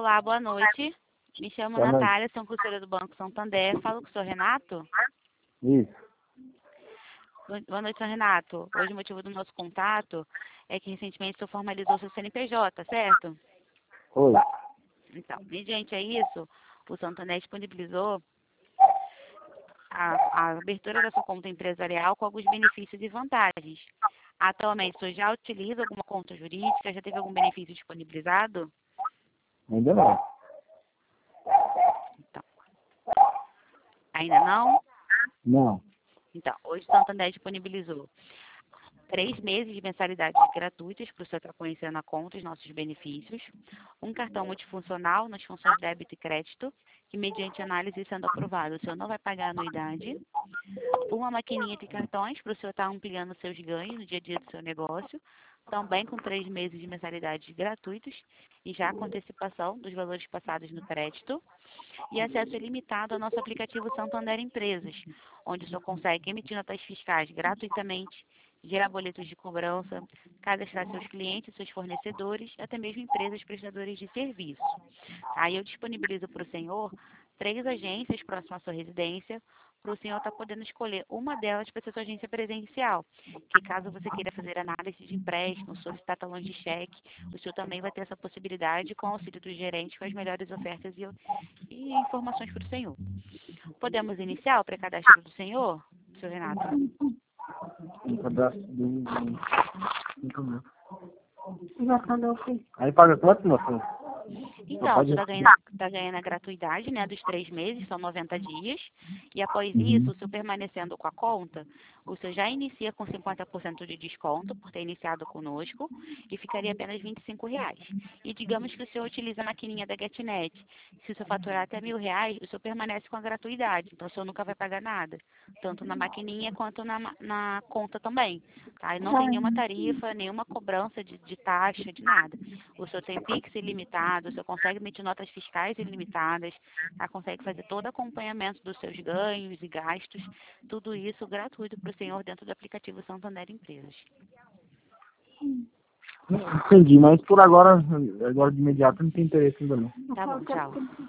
Olá, boa noite. Me chamo Boa noite. Natália, sou conselheira do Banco Santander. Falo com o senhor Renato. Isso. Boa noite, senhor Renato. Hoje o motivo do nosso contato é que recentemente o senhor formalizou seu CNPJ, certo? Oi. Então, mediante a isso, o Santander disponibilizou a abertura da sua conta empresarial com alguns benefícios e vantagens. Atualmente, o senhor já utiliza alguma conta jurídica? Já teve algum benefício disponibilizado? Ainda não. Então, ainda não? Não. Então, hoje o Santander disponibilizou 3 meses de mensalidades gratuitas para o senhor estar conhecendo a conta, os nossos benefícios, um cartão multifuncional nas funções débito e crédito, que mediante análise sendo aprovado, o senhor não vai pagar anuidade, uma maquininha de cartões para o senhor estar ampliando seus ganhos no dia a dia do seu negócio, também com 3 meses de mensalidades gratuitos e já com antecipação dos valores passados no crédito, e acesso ilimitado ao nosso aplicativo Santander Empresas, onde o senhor consegue emitir notas fiscais gratuitamente, gerar boletos de cobrança, cadastrar seus clientes, seus fornecedores, até mesmo empresas prestadoras de serviço. Aí eu disponibilizo para o senhor 3 agências próximas à sua residência, para o senhor estar podendo escolher uma delas para ser sua agência presencial, que caso você queira fazer análise de empréstimo, solicitar talões de cheque, o senhor também vai ter essa possibilidade com o auxílio do gerente com as melhores ofertas e informações para o senhor. Podemos iniciar o pré-cadastro do senhor Renato? Um cadastro do... Aí paga quanto, moço? Então, você está ganhando a gratuidade, né, dos 3 meses, são 90 dias, e após isso, o senhor permanecendo com a conta, o senhor já inicia com 50% de desconto, por ter iniciado conosco, e ficaria apenas R$ 25. E digamos que o senhor utiliza a maquininha da GetNet, se o senhor faturar até R$ 1.000, o senhor permanece com a gratuidade, então o senhor nunca vai pagar nada, tanto na maquininha quanto na conta também, tá? E não tem nenhuma tarifa, nenhuma cobrança de taxa, de nada. O senhor tem Pix ilimitado, o senhor consegue emitir notas fiscais ilimitadas, tá? Consegue fazer todo acompanhamento dos seus ganhos e gastos, tudo isso gratuito para o senhor dentro do aplicativo Santander Empresas. Entendi, mas por agora de imediato não tem interesse ainda não. Tá bom, tchau.